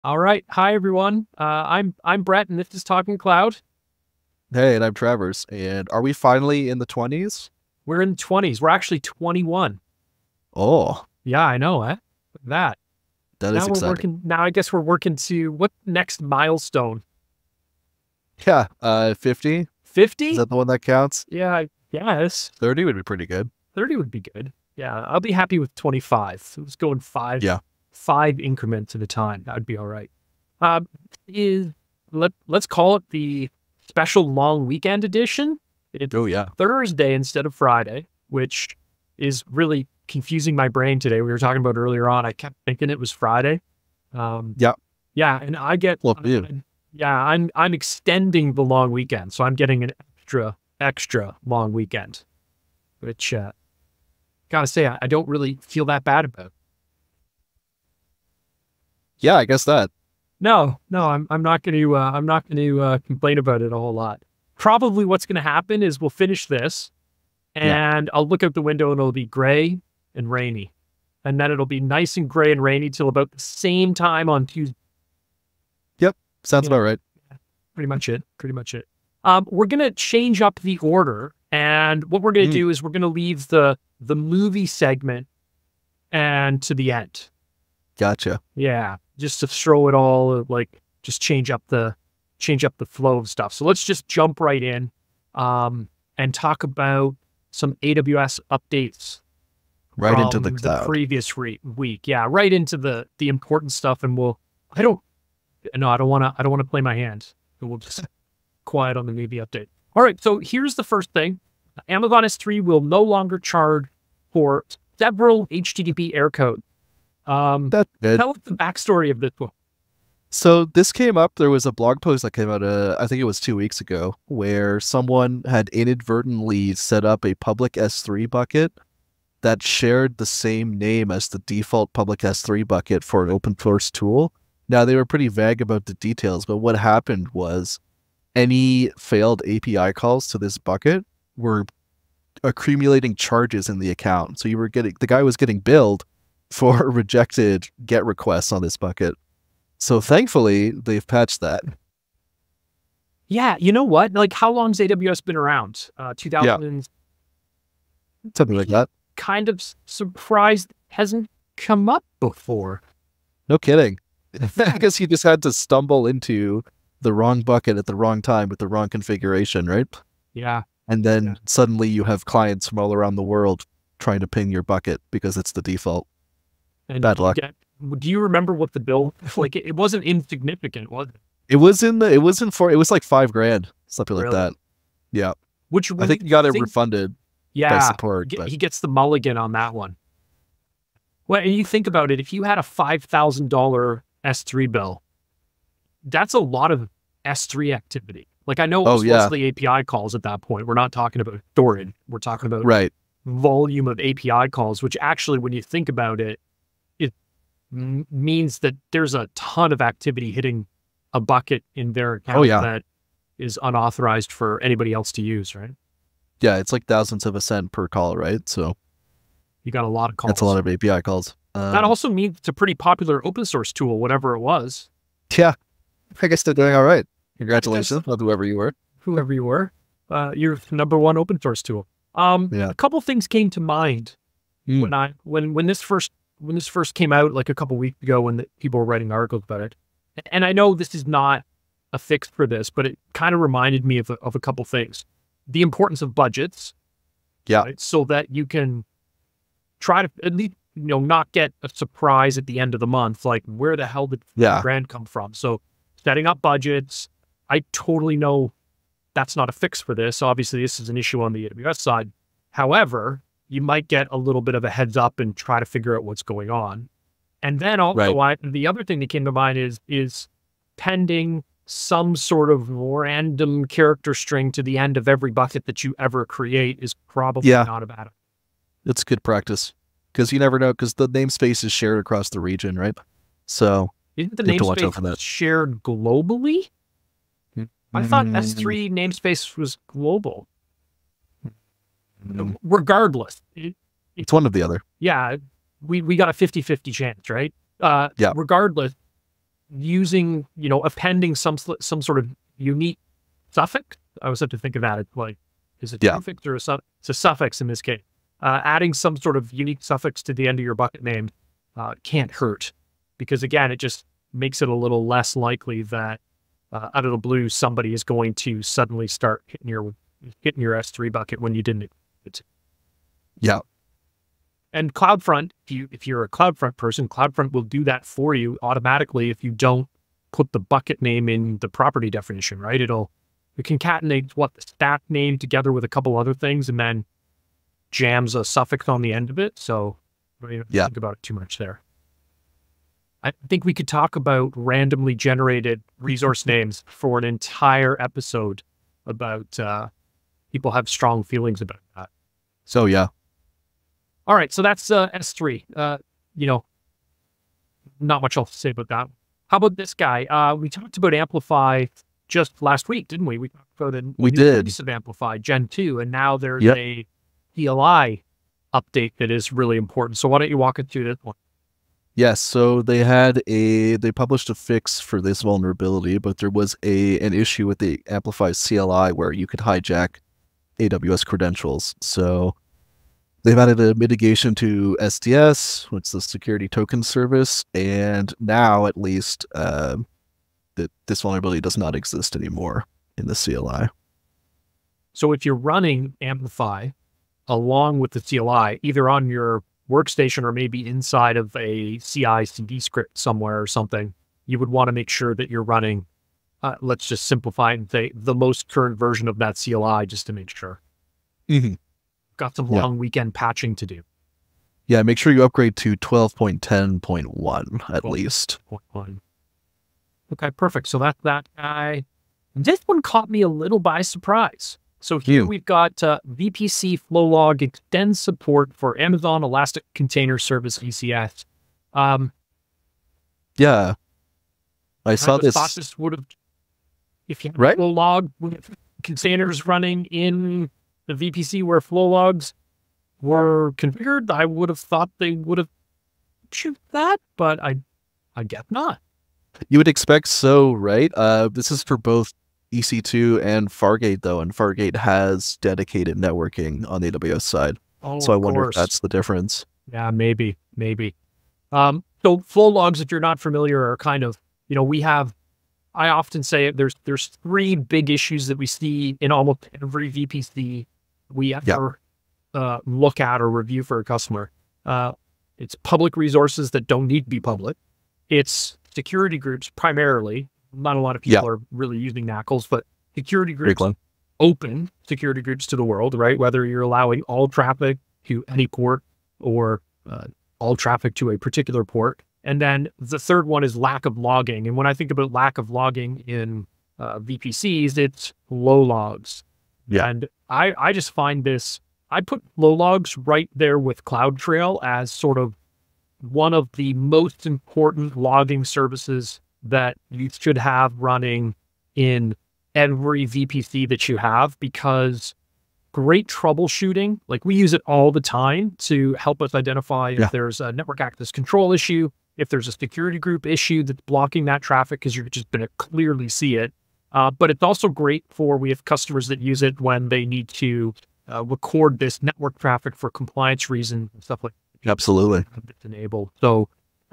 All right. Hi, everyone. I'm Brett, and this is Talking Cloud. Hey, and I'm Travers. And are we finally in the 20s? We're in the 20s. We're actually 21. Oh, Yeah, I know, eh? Look at that. that is Now we're exciting. working. Now I guess we're working to what next milestone? Yeah, 50? Is 50? that the one that counts? Yeah, I guess 30 would be pretty good. 30 would be good. Yeah, I'll be happy with 25. So let's go in Yeah. five increments at a time. That would be all right. Um, is let's call it the special long weekend edition. It's Oh, yeah. Thursday instead of Friday, which is really confusing my brain today. We were talking about earlier on. I kept thinking it was Friday. Um, Yeah. yeah, and I get Well, you. yeah, I'm extending the long weekend, so I'm getting an extra long weekend, which gotta say I don't really feel that bad about. Yeah, I guess that. No, no, I'm not going to complain about it a whole lot. Probably what's going to happen is we'll finish this Yeah. and I'll look out the window and it'll be gray and rainy. And then it'll be nice and gray and rainy till about the same time on Tuesday. Yep. Sounds Yeah, about right. pretty much it. Pretty much it. We're going to change up the order. And what we're going to Mm, do is we're going to leave the movie segment and to the end. gotcha. Yeah, just to throw it all like just change up the flow of stuff. So let's just jump right in and talk about some AWS updates Right into the from the cloud. previous week. Yeah, right into the important stuff and we'll I don't no, I don't want to play my hand. So we'll just quiet on the movie update. All right, so here's the first thing. Amazon S3 will no longer charge for several HTTP error codes. That's good. Tell us the backstory of this one. So this came up. There was a blog post that came out, I think it was 2 weeks ago, where someone had inadvertently set up a public S3 bucket that shared the same name as the default public S3 bucket for an open source tool. Now, they were pretty vague about the details, but what happened was any failed API calls to this bucket were accumulating charges in the account. So the guy was getting billed for rejected GET requests on this bucket. So thankfully, they've patched that. Yeah, you know what? Like, how long's AWS been around? Yeah, 2000, something like that. kind of surprised hasn't come up before. No kidding. I guess you just had to stumble into the wrong bucket at the wrong time with the wrong configuration, right? Yeah, And yeah. then suddenly you have clients from all around the world trying to ping your bucket because it's the default. And Bad luck. do you remember what the bill, like, it wasn't insignificant, was it? It was like 5 grand, something like Really? that. Yeah. Which I when think you you got it think, refunded by yeah, support, but he gets the mulligan on that one. Well, and you think about it, if you had a $5,000 S3 bill, that's a lot of S3 activity. Like I know it oh was yeah, mostly API calls at that point. We're not talking about storage. We're talking about right. volume of API calls, which actually, when you think about it, it means that there's a ton of activity hitting a bucket in their Oh account yeah. that is unauthorized for anybody else to use, right? Yeah, it's like thousands of a cent per call, right? So You got a lot of that's a lot calls. of API calls. That also means it's a pretty popular open source tool, whatever it was. Yeah, I guess they're doing all right. I guess Congratulations on whoever you were. whoever you were, your number one open source tool. Yeah. A couple things came to mind Mm, when this first came out, like a couple weeks ago, when people were writing articles about it. And I know this is not a fix for this, but it kind of reminded me of a couple things. The importance of budgets, yeah. right? So that you can try to at least, not get a surprise at the end of the month, like where the hell did Yeah. $5 grand come from? So setting up budgets, I totally know that's not a fix for this. Obviously, this is an issue on the AWS side. However, you might get a little bit of a heads up and try to figure out what's going on. And then Right. also, the other thing that came to mind is pending some sort of random character string to the end of every bucket that you ever create is probably Yeah. not a bad. It's good practice because you never know because the namespace is shared across the region, right? So Isn't the you have to watch out namespace for that. shared globally? I thought Mm, S3 namespace was global. mm, Regardless, it's one of the other. yeah, we got a 50-50 chance, right? Yeah. Regardless, using, appending some sort of unique suffix. I always have to think of that. It's like, is it a prefix or a suffix? It's a suffix in this case. Adding some sort of unique suffix to the end of your bucket name can't hurt, because again, it just makes it a little less likely that out of the blue somebody is going to suddenly start hitting your S3 bucket when you didn't. Yeah. And CloudFront, if you're a CloudFront person, CloudFront will do that for you automatically if you don't put the bucket name in the property definition, right? It concatenates the stack name together with a couple other things and then jams a suffix on the end of it. So don't even think about it too much there. I think we could talk about randomly generated resource names for an entire episode about people have strong feelings about that. So yeah. All right, so that's S3. Not much else to say about that. How about this guy? We talked about Amplify just last week, didn't we? We talked about a new release of Amplify Gen 2, and now there's a CLI update that is really important. So why don't you walk us through this one? Yes, so they published a fix for this vulnerability, but there was an issue with the Amplify CLI where you could hijack AWS credentials. So they've added a mitigation to SDS, which is the security token service, and now at least this vulnerability does not exist anymore in the CLI. So if you're running Amplify along with the CLI, either on your workstation or maybe inside of a CI/CD script somewhere or something, you would want to make sure that you're running, let's just simplify it and say the most current version of that CLI just to make sure. Got some long weekend patching to do. Yeah, make sure you upgrade to 12.10.1 at least. 12.1. Okay, perfect. So that's that guy. This one caught me a little by surprise. So here we've got VPC Flowlog extends support for Amazon Elastic Container Service ECS. Yeah, I saw this. Thought this would have, if you had Flowlog with containers running in the VPC where Flowlogs were configured, I would have thought they would have shoot that, but I guess not. You would expect so, right? This is for both EC2 and Fargate, though, and Fargate has dedicated networking on the AWS side. So I wonder if that's the difference. Yeah, maybe. So Flowlogs, if you're not familiar, are kind of, I often say there's three big issues that we see in almost every VPC we ever look at or review for a customer. It's public resources that don't need to be public. It's security groups primarily. Not a lot of people are really using NACLs, but security groups, open security groups to the world, right? Whether you're allowing all traffic to any port or all traffic to a particular port. And then the third one is lack of logging. And when I think about lack of logging in VPCs, it's low logs. Yeah. And I just find this, I put low logs right there with CloudTrail as sort of one of the most important logging services that you should have running in every VPC that you have, because great troubleshooting, like we use it all the time to help us identify if there's a network access control issue, if there's a security group issue that's blocking that traffic, because you're just going to clearly see it. But it's also great we have customers that use it when they need to record this network traffic for compliance reasons and stuff like that. Absolutely. It's enabled. So,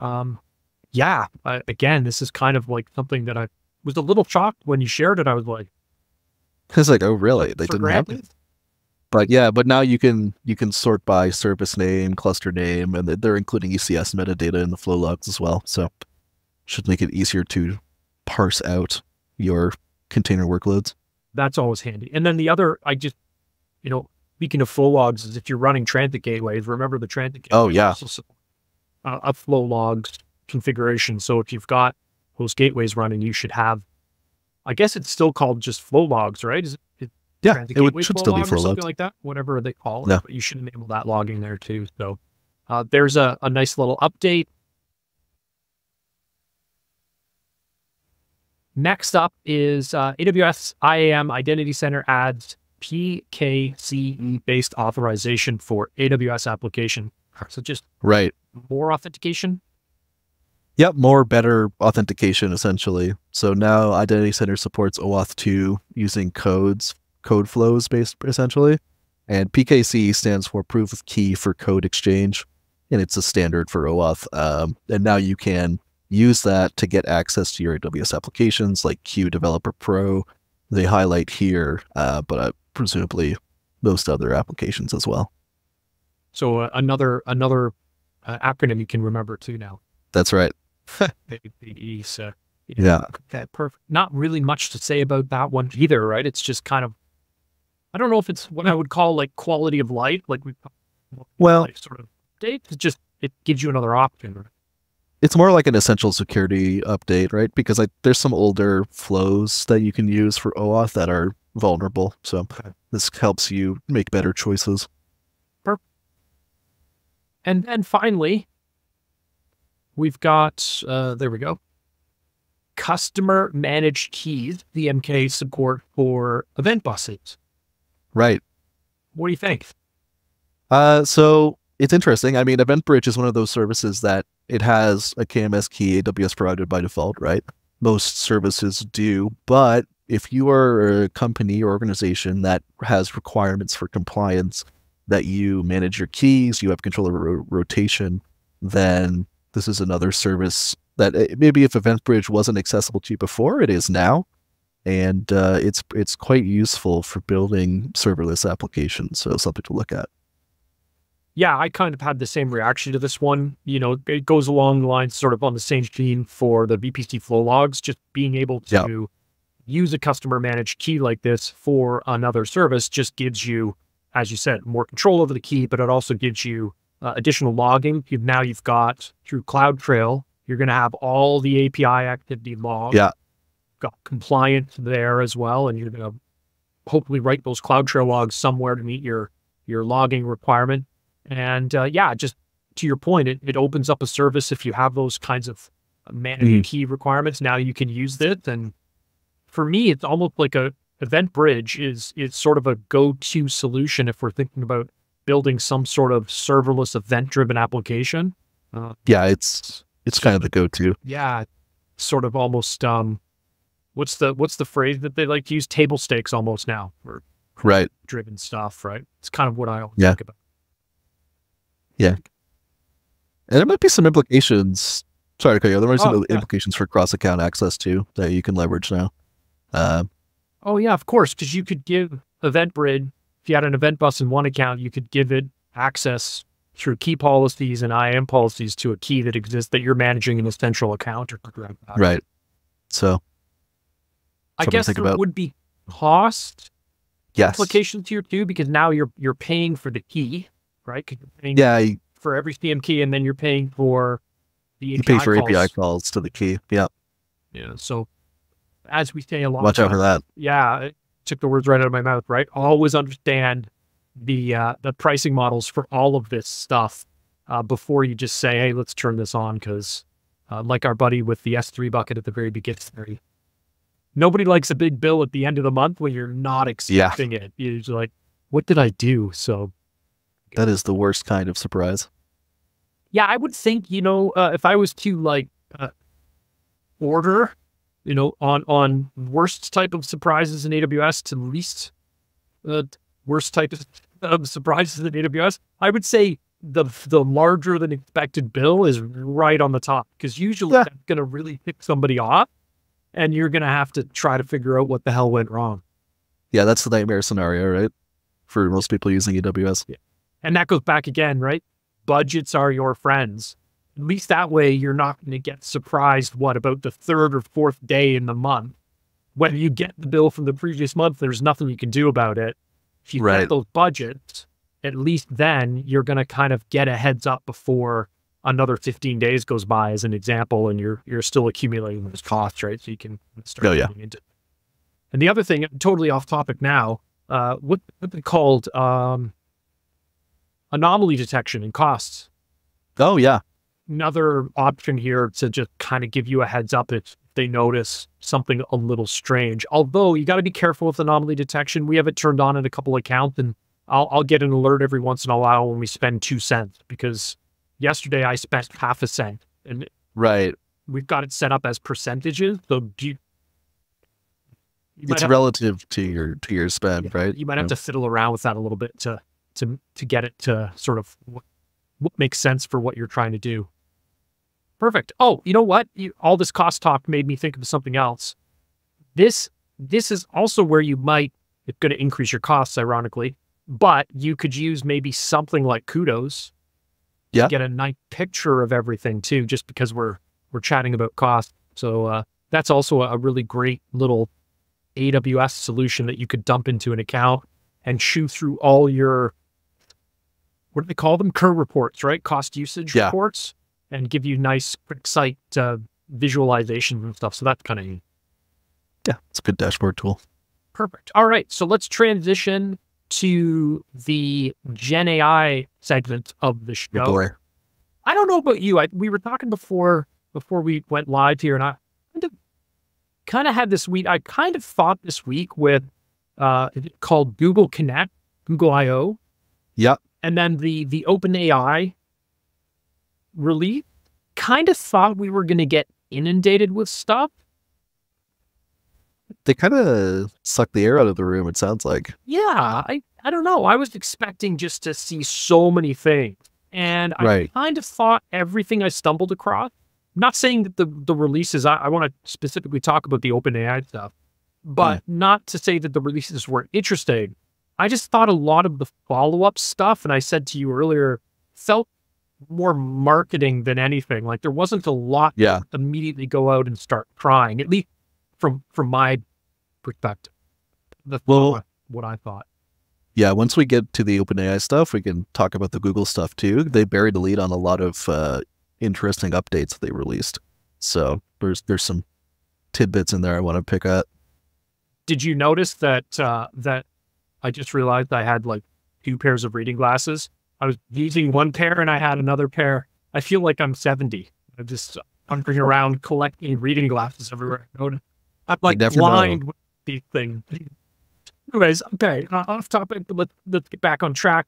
again, this is kind of like something that I was a little shocked when you shared it. I was like, oh, really? They didn't have it? But now you can sort by service name, cluster name, and they're including ECS metadata in the flow logs as well. So should make it easier to parse out your container workloads. That's always handy. And then the other, speaking of flow logs, is if you're running transit gateways, remember the transit gateway. Oh, yeah. A flow logs configuration. So if you've got those gateways running, you should have, I guess it's still called just flow logs, right? Is it should still be flow logs, something like that, whatever they call it. But you should enable that logging there too. So there's a nice little update. Next up is AWS IAM Identity Center adds PKCE-based authorization for AWS application. So just more authentication. Yep, more better authentication essentially. So now Identity Center supports OAuth 2 using code flows based essentially. And PKC stands for Proof of Key for Code Exchange, and it's a standard for OAuth. And now you can use that to get access to your AWS applications like Q Developer Pro. They highlight here, but presumably most other applications as well. So another acronym you can remember too now. That's right. So, yeah. Okay, perfect. Not really much to say about that one either, right? It's just kind of, I don't know if it's what I would call like quality of life, like we sort of update. It's just, it gives you another option. Right? It's more like an essential security update, right? Because there's some older flows that you can use for OAuth that are vulnerable. So this helps you make better choices. Perfect. And then finally, we've got, there we go, customer managed keys, CMK support for event buses. Right. What do you think? So it's interesting. I mean, EventBridge is one of those services that it has a KMS key AWS provided by default, right? Most services do, but if you are a company or organization that has requirements for compliance, that you manage your keys, you have control over rotation, then this is another service that maybe if EventBridge wasn't accessible to you before, it is now. And it's quite useful for building serverless applications. So something to look at. Yeah, I kind of had the same reaction to this one. You know, it goes along the lines sort of on the same theme for the VPC flow logs, just being able to use a customer managed key like this for another service just gives you, as you said, more control over the key, but it also gives you additional logging. Now you've got through CloudTrail, you're going to have all the API activity logs. Yeah. Got compliant there as well. And you're going to hopefully write those CloudTrail logs somewhere to meet your logging requirement. And yeah, just to your point, it opens up a service if you have those kinds of managed key requirements. Now you can use it. And for me, it's almost like EventBridge is sort of a go-to solution if we're thinking about building some sort of serverless event-driven application. Yeah, it's kind of the go-to. Yeah, sort of almost what's the phrase that they like to use? Table stakes almost now for driven stuff, right? It's kind of what I always think about. Yeah. And there might be some implications. Sorry to cut you off. There might be some implications for cross-account access too that you can leverage now. Oh yeah, of course, because you could give EventBridge, if you had an event bus in one account, you could give it access through key policies and IAM policies to a key that exists that you're managing in a central account or something like that. Right. So I guess there would be cost implications here too, because now you're paying for the key, right? You're paying for every CM key, and then you're paying for the API calls. You pay for API calls to the key. Yeah. Yeah. So as we say a lot, watch out for that. Yeah, it took the words right out of my mouth. Right. Always understand the pricing models for all of this stuff before you just say, hey, let's turn this on, because like our buddy with the S3 bucket at the very beginning, nobody likes a big bill at the end of the month when you're not expecting it. You're like, what did I do? So that is the worst kind of surprise. Yeah, I would think, if I was to like order, on worst type of surprises in AWS to least worst type of surprises in AWS, I would say the larger than expected bill is right on the top, because usually that's going to really pick somebody off, and you're going to have to try to figure out what the hell went wrong. Yeah, that's the nightmare scenario, right? For most people using AWS. Yeah. And that goes back again, right? Budgets are your friends. At least that way, you're not going to get surprised, about the third or fourth day in the month. Whether you get the bill from the previous month, there's nothing you can do about it. If you get those budgets, at least then you're going to kind of get a heads up before another 15 days goes by, as an example, and you're still accumulating those costs, right? So you can start getting into it. And the other thing, totally off topic now, what they called anomaly detection and costs. Oh, yeah. Another option here to just kind of give you a heads up if they notice something a little strange. Although you got to be careful with anomaly detection. We have it turned on in a couple of accounts, and I'll get an alert every once in a while when we spend 2 cents, because yesterday I spent half a cent. And we've got it set up as percentages. So you might It's have, relative to your spend, right? you might have to fiddle around with that a little bit to get it to sort of what makes sense for what you're trying to do. Perfect. Oh, you know what? All this cost talk made me think of something else. This is also where you might, it's going to increase your costs, ironically, but you could use maybe something like Kudos Yeah. to get a nice picture of everything too, just because we're chatting about cost. So that's also a really great little AWS solution that you could dump into an account and chew through all your, what do they call them? Current reports, right? Cost usage reports, and give you nice quick site visualizations and stuff. So that's kind of neat. Yeah, it's a good dashboard tool. Perfect. All right. So let's transition to the Gen AI segment of the show. Oh boy. I don't know about you. We were talking before we went live here, and I kind of had this week. I kind of thought this week with called Google Connect, Google I/O. Yeah. And then the OpenAI release. Kind of thought we were going to get inundated with stuff. They kind of suck the air out of the room, it sounds like. Yeah, I don't know. I was expecting just to see so many things. And I kind of thought everything I stumbled across, I'm not saying that the releases, I want to specifically talk about the OpenAI stuff, but not to say that the releases weren't interesting. I just thought a lot of the follow-up stuff, and I said to you earlier, felt more marketing than anything. Like there wasn't a lot to immediately go out and start trying, at least from my perspective. That's what I thought. Yeah, once we get to the OpenAI stuff, we can talk about the Google stuff too. They buried the lead on a lot of interesting updates that they released. So there's some tidbits in there I want to pick at. Did you notice that that I just realized I had like 2 pairs of reading glasses? I was using one pair and I had another pair. I feel like I'm 70. I'm just wandering around collecting reading glasses everywhere. I'm like blind with these things. Anyways, okay, off topic, but let's get back on track.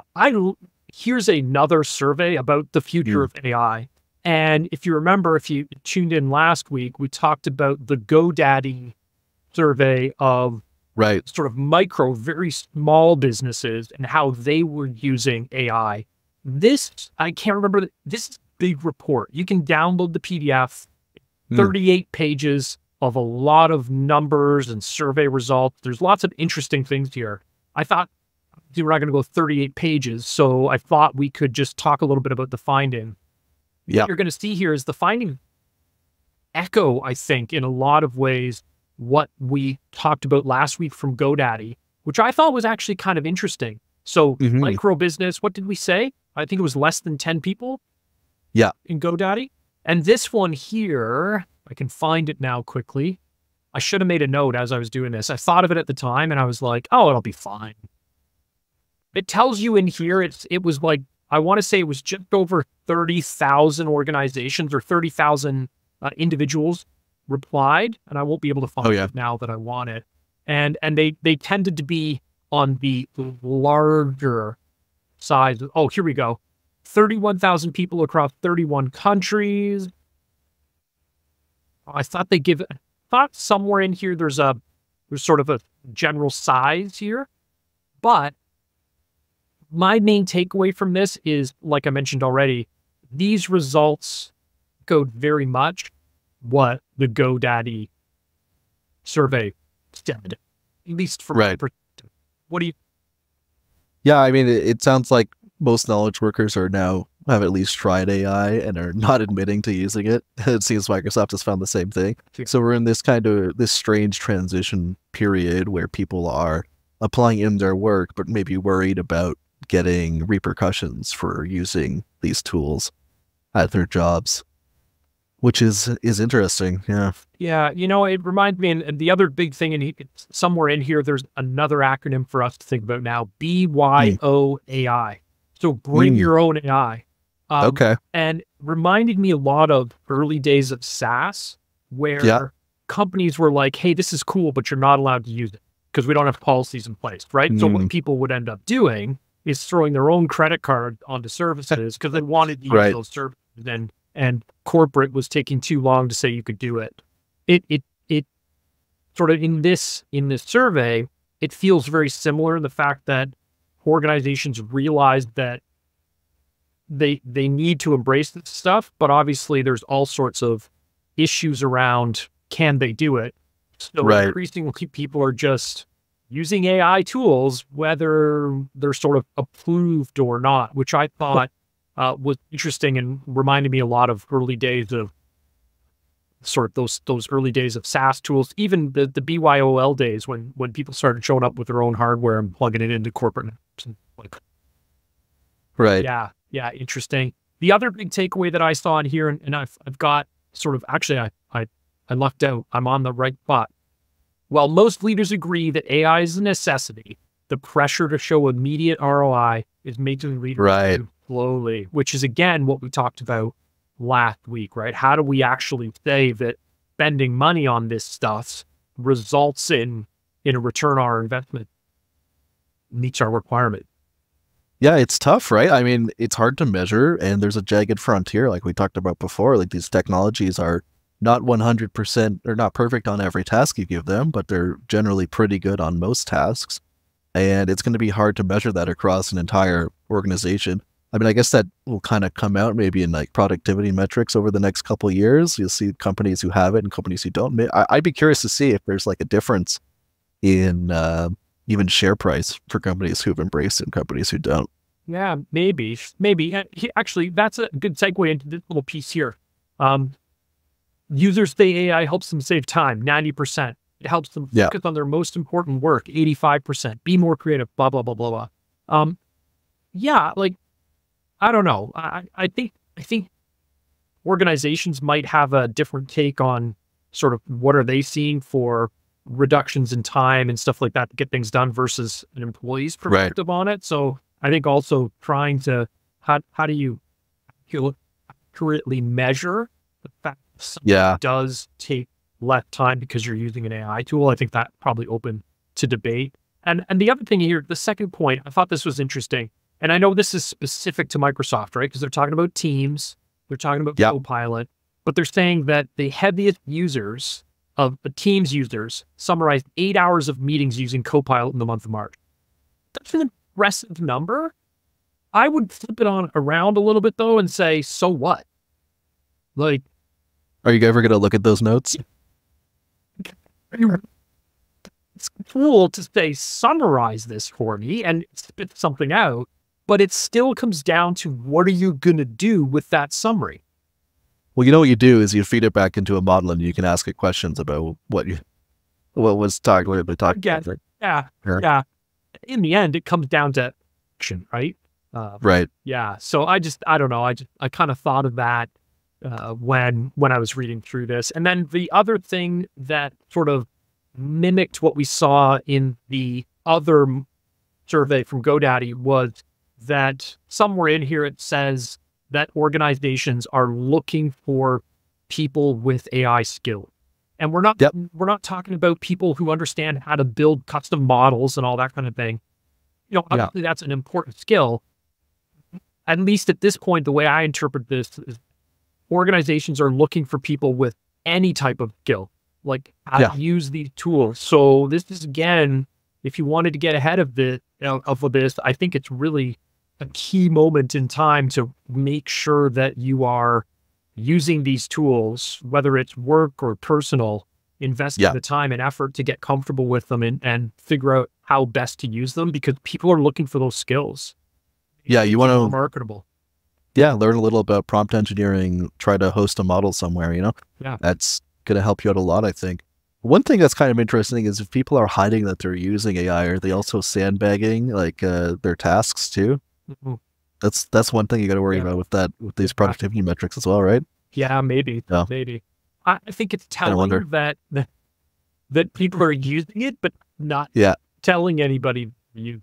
Here's another survey about the future of AI. And if you remember, if you tuned in last week, we talked about the GoDaddy survey of sort of micro, very small businesses and how they were using AI. This, I can't remember, this is a big report. You can download the PDF, 38 pages of a lot of numbers and survey results. There's lots of interesting things here. I thought we're not going to go 38 pages, so I thought we could just talk a little bit about the finding. What you're going to see here is the finding echo, I think, in a lot of ways, what we talked about last week from GoDaddy, which I thought was actually kind of interesting. So micro business, what did we say? I think it was less than 10 people in GoDaddy. And this one here, I can find it now quickly. I should have made a note as I was doing this. I thought of it at the time and I was like, oh, it'll be fine. It tells you in here, it was like, I want to say it was just over 30,000 organizations or 30,000 individuals replied, and I won't be able to find it now that I want it. And they tended to be on the larger size. Oh, here we go. 31,000 people across 31 countries. I thought thought somewhere in here there's sort of a general size here. But my main takeaway from this is, like I mentioned already, these results go very much what the GoDaddy survey said, at least from my perspective. What do you? Yeah, I mean, it sounds like most knowledge workers have at least tried AI and are not admitting to using it. It seems Microsoft has found the same thing. So we're in this strange transition period where people are applying in their work, but maybe worried about getting repercussions for using these tools at their jobs, which is interesting. Yeah, it reminds me, and the other big thing, and somewhere in here, there's another acronym for us to think about now, BYOAI. So bring your own AI. And reminded me a lot of early days of SaaS, where companies were like, hey, this is cool, but you're not allowed to use it because we don't have policies in place, right? So what people would end up doing is throwing their own credit card onto services because they wanted to use those services. And and corporate was taking too long to say you could do it. It sort of in this survey, it feels very similar in the fact that organizations realize that they need to embrace this stuff, but obviously there's all sorts of issues around can they do it. So Right. increasingly people are just using AI tools, whether they're sort of approved or not, which I thought was interesting and reminded me a lot of early days of sort of those early days of SaaS tools, even the BYOL days when people started showing up with their own hardware and plugging it into corporate networks. And like, Right. yeah, interesting. The other big takeaway that I saw in here, and I've got sort of actually I lucked out. I'm on the right spot. While most leaders agree that AI is a necessity, the pressure to show immediate ROI is making leaders Right. move slowly, which is again what we talked about last week, right? How do we actually say that spending money on this stuff results in a return on our investment, meets our requirement? Yeah, it's tough, right? I mean, it's hard to measure, and there's a jagged frontier, like we talked about before. Like these technologies are not 100%, they're not perfect on every task you give them, but they're generally pretty good on most tasks. And it's going to be hard to measure that across an entire organization. I mean, I guess that will kind of come out maybe in like productivity metrics over the next couple of years. You'll see companies who have it and companies who don't. I'd be curious to see if there's like a difference in even share price for companies who've embraced it and companies who don't. Yeah, maybe. Actually, that's a good segue into this little piece here. Users say AI helps them save time, 90%. It helps them focus on their most important work, 85%. Be more creative, blah, blah, blah, blah, blah. Yeah, like, I don't know. I think organizations might have a different take on sort of what are they seeing for reductions in time and stuff like that to get things done versus an employee's perspective on it. So I think also trying to, how do you accurately measure the fact that something does take less time because you're using an AI tool? I think that probably open to debate. And the other thing here, the second point, I thought this was interesting. And I know this is specific to Microsoft, right? Because they're talking about Teams, they're talking about Copilot, but they're saying that the heaviest users of the Teams users summarized 8 hours of meetings using Copilot in the month of March. That's an impressive number. I would flip it on around a little bit though and say, so what? Like, are you ever going to look at those notes? It's cool to say, summarize this for me and spit something out, but it still comes down to what are you going to do with that summary? Well, you know what you do is you feed it back into a model and you can ask it questions about what was talked about. Yeah. In the end, it comes down to action, right? Right. Yeah. So I don't know. I kind of thought of that when I was reading through this. And then the other thing that sort of mimicked what we saw in the other survey from GoDaddy was that somewhere in here it says that organizations are looking for people with AI skills. And we're not talking about people who understand how to build custom models and all that kind of thing. You know, obviously that's an important skill. At least at this point, the way I interpret this is organizations are looking for people with any type of skill, like how to use these tools. So this is, again, if you wanted to get ahead of this, I think it's really a key moment in time to make sure that you are using these tools, whether it's work or personal, investing the time and effort to get comfortable with them and figure out how best to use them, because people are looking for those skills. Yeah, you want to marketable. Yeah, learn a little about prompt engineering, try to host a model somewhere, you know? Yeah. That's going to help you out a lot, I think. One thing that's kind of interesting is if people are hiding that they're using AI, are they also sandbagging like their tasks too? Mm-hmm. That's one thing you got to worry about with these productivity metrics as well, right? Yeah, maybe. Maybe. I think it's telling that people are using it, but not telling anybody.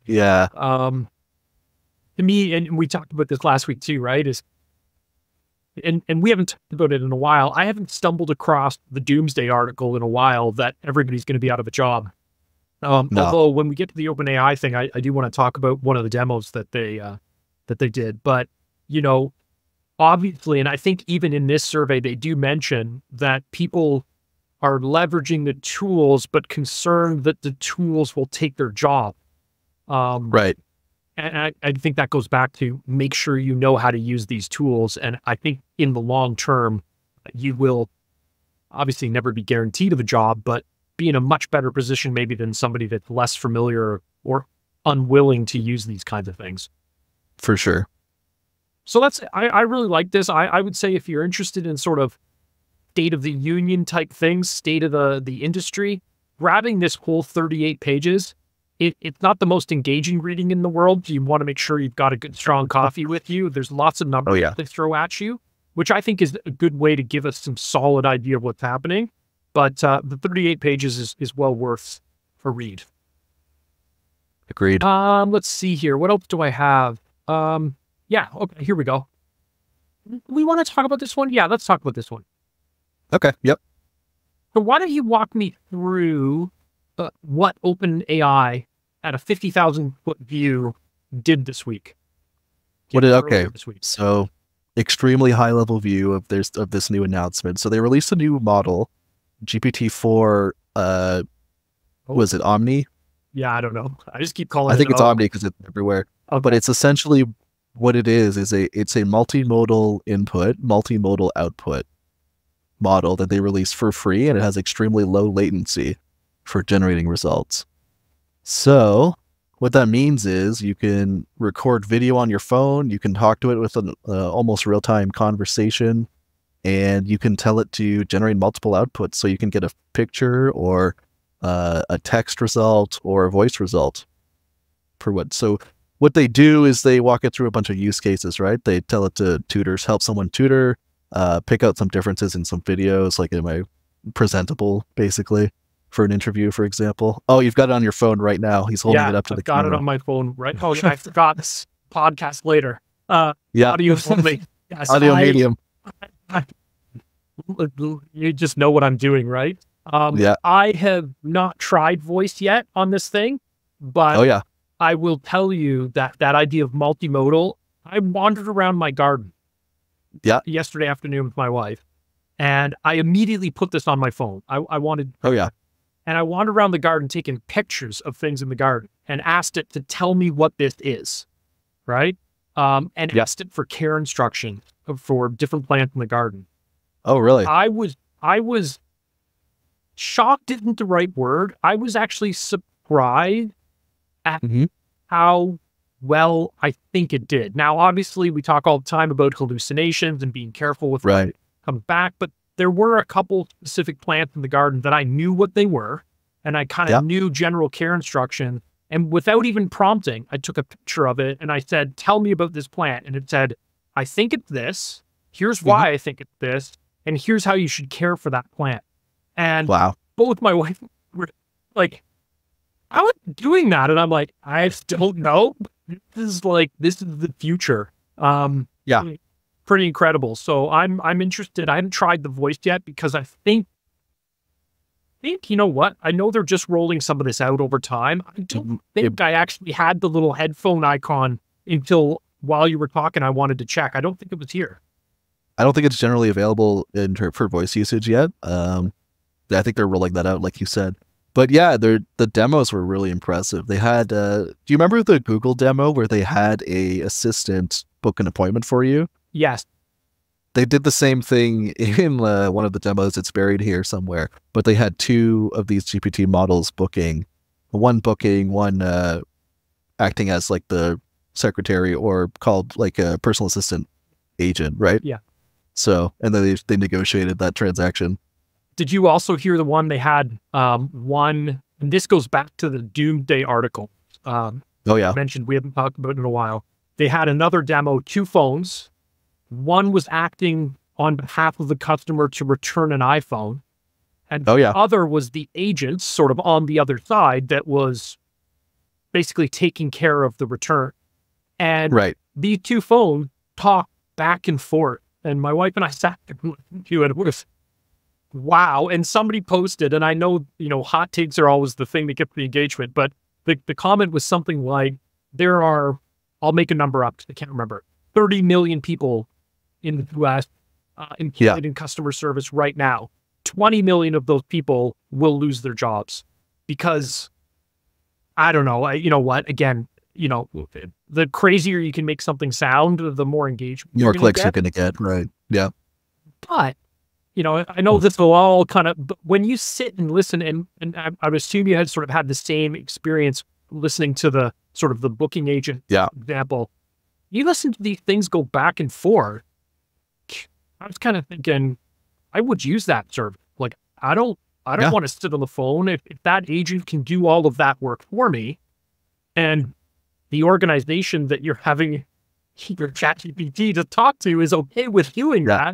To me, and we talked about this last week too, right? And we haven't talked about it in a while. I haven't stumbled across the Doomsday article in a while that everybody's going to be out of a job. Although when we get to the OpenAI thing, I do want to talk about one of the demos that they did. But, you know, obviously, and I think even in this survey, they do mention that people are leveraging the tools, but concerned that the tools will take their job. Right. And I think that goes back to make sure you know how to use these tools. And I think in the long term, you will obviously never be guaranteed of a job, but be in a much better position maybe than somebody that's less familiar or unwilling to use these kinds of things. For sure. So I really like this. I would say if you're interested in sort of state of the union type things, state of the industry, grabbing this whole 38 pages, it's not the most engaging reading in the world. You want to make sure you've got a good, strong coffee with you. There's lots of numbers they throw at you, which I think is a good way to give us some solid idea of what's happening. But the 38 pages is well worth a read. Agreed. Let's see here. What else do I have? Yeah, okay, here we go. We want to talk about this one? Yeah, let's talk about this one. Okay, yep. So why don't you walk me through what OpenAI at a 50,000 foot view did this week? So extremely high level view of this new announcement. So they released a new model, GPT-4, was it Omni? Yeah, I don't know. I just keep calling it. I think it's Omni because it's everywhere. Okay. But it's essentially what it is it's a multimodal input, multimodal output model that they released for free, and it has extremely low latency for generating results. So what that means is you can record video on your phone, you can talk to it with an almost real-time conversation, and you can tell it to generate multiple outputs. So you can get a picture or a text result or a voice result for what. So what they do is they walk it through a bunch of use cases, right? They tell it to help someone tutor, pick out some differences in some videos, like am I presentable, basically, for an interview, for example. Oh, you've got it on your phone right now. He's holding it up to the camera. I've got it on my phone right. Oh, I forgot this podcast later. Yeah. Audio only. Yes, audio medium. You just know what I'm doing, right? Yeah. I have not tried voice yet on this thing, but oh yeah, I will tell you that idea of multimodal, I wandered around my garden yesterday afternoon with my wife, and I immediately put this on my phone. I wanted, and I wandered around the garden taking pictures of things in the garden and asked it to tell me what this is, right? And asked it for care instruction for different plants in the garden. Oh, really? I was shocked isn't the right word. I was actually surprised at how well I think it did. Now, obviously, we talk all the time about hallucinations and being careful with what comes back, but there were a couple specific plants in the garden that I knew what they were, and I kind of knew general care instruction. And without even prompting, I took a picture of it and I said, tell me about this plant. And it said, I think it's this. Here's why I think it's this. And here's how you should care for that plant. And both my wife were like, I was doing that. And I'm like, I don't know. This is the future. Pretty incredible. So I'm interested. I haven't tried the voice yet because I think, you know what? I know they're just rolling some of this out over time. I don't think I actually had the little headphone icon until while you were talking, I wanted to check. I don't think it was here. I don't think it's generally available for voice usage yet. I think they're rolling that out, like you said. But yeah, the demos were really impressive. They had, do you remember the Google demo where they had a assistant book an appointment for you? Yes. They did the same thing in one of the demos. It's buried here somewhere. But they had two of these GPT models booking, one acting as like the secretary or called like a personal assistant agent, right? Yeah. So, and then they negotiated that transaction. Did you also hear the one they had one, and this goes back to the Doomsday article. Mentioned, we haven't talked about it in a while. They had another demo, 2 phones. One was acting on behalf of the customer to return an iPhone. And the other was the agent sort of on the other side that was basically taking care of the return. And these 2 phones talked back and forth. And my wife and I sat there and listened to it. It was wow. And somebody posted, and I know, hot takes are always the thing that gets the engagement, but the comment was something like, there are, I'll make a number up because I can't remember, 30 million people in the US employed in customer service right now. 20 million of those people will lose their jobs because I don't know. You know what? Again, the crazier you can make something sound, the more engagement. More clicks you're going to get. Right. Yeah. But, I know this will all kind of, but when you sit and listen, and I would assume you had sort of had the same experience listening to the sort of the booking agent example. You listen to these things go back and forth. I was kind of thinking, I would use that service. Like, I don't want to sit on the phone. If that agent can do all of that work for me, and the organization that you're having your ChatGPT to talk to is okay with doing that,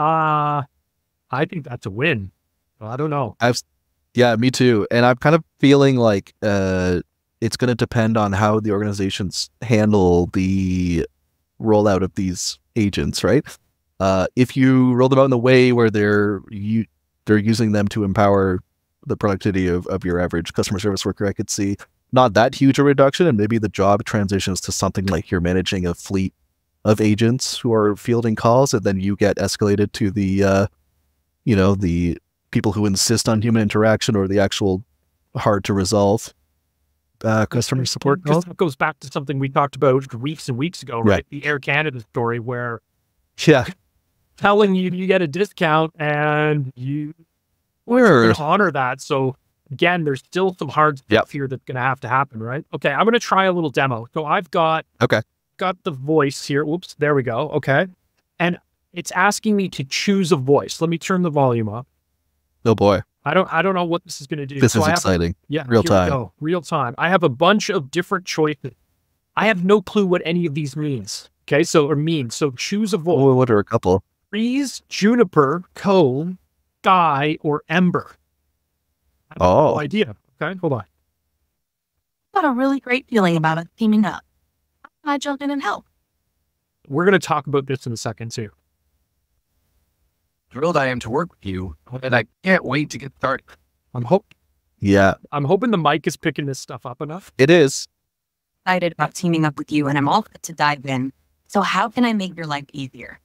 I think that's a win. Well, I don't know. Yeah, me too. And I'm kind of feeling like it's going to depend on how the organizations handle the rollout of these agents, right? If you roll them out in the way where they're using them to empower the productivity of your average customer service worker, I could see not that huge a reduction, and maybe the job transitions to something like you're managing a fleet of agents who are fielding calls, and then you get escalated to the the people who insist on human interaction or the actual hard to resolve customer support calls. It goes back to something we talked about weeks and weeks ago, right? The Air Canada story where telling you get a discount and you honor that. So again, there's still some hard stuff here that's going to have to happen, right? Okay, I'm going to try a little demo. So I've got the voice here. Whoops, there we go. Okay. And it's asking me to choose a voice. Let me turn the volume up. Oh boy. I don't know what this is going to do. This is exciting. Real time. Real time. I have a bunch of different choices. I have no clue what any of these means. Okay, so choose a voice. Oh, what are a couple? Freeze, Juniper, Cone, Guy, or Ember. I have no idea. Okay, hold on. Got a really great feeling about it teaming up. I jump in and help. We're going to talk about this in a second too. Thrilled I am to work with you, and I can't wait to get started. I'm hoping the mic is picking this stuff up enough. It is. Excited about teaming up with you, and I'm all set to dive in. So how can I make your life easier?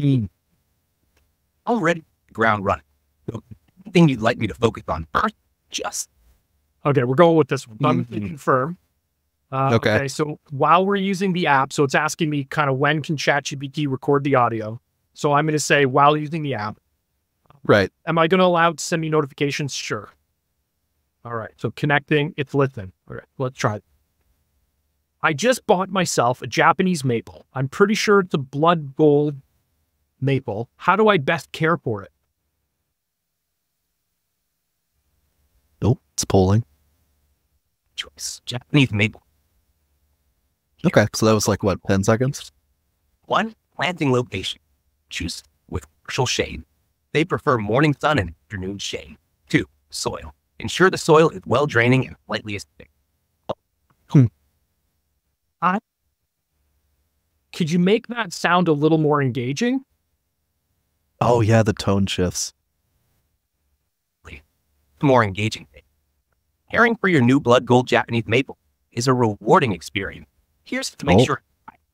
Already ground running. So anything you'd like me to focus on first? Just okay. We're going with this one. I'm going to confirm. Okay. So while we're using the app, so it's asking me kind of when can ChatGPT record the audio. So I'm going to say while using the app. Right. Am I going to allow it to send me notifications? Sure. All right. So connecting, it's listening. All right. Let's try it. I just bought myself a Japanese maple. I'm pretty sure it's a blood gold maple. How do I best care for it? Nope. It's polling. Choice. Japanese maple. Okay. So that was like what, 10 seconds? 1, planting location. Choose with partial shade. They prefer morning sun and afternoon shade. 2, soil. Ensure the soil is well draining and slightly acidic. Could you make that sound a little more engaging? Oh yeah, the tone shifts. More engaging thing. Caring for your new blood gold Japanese maple is a rewarding experience. Here's to make sure.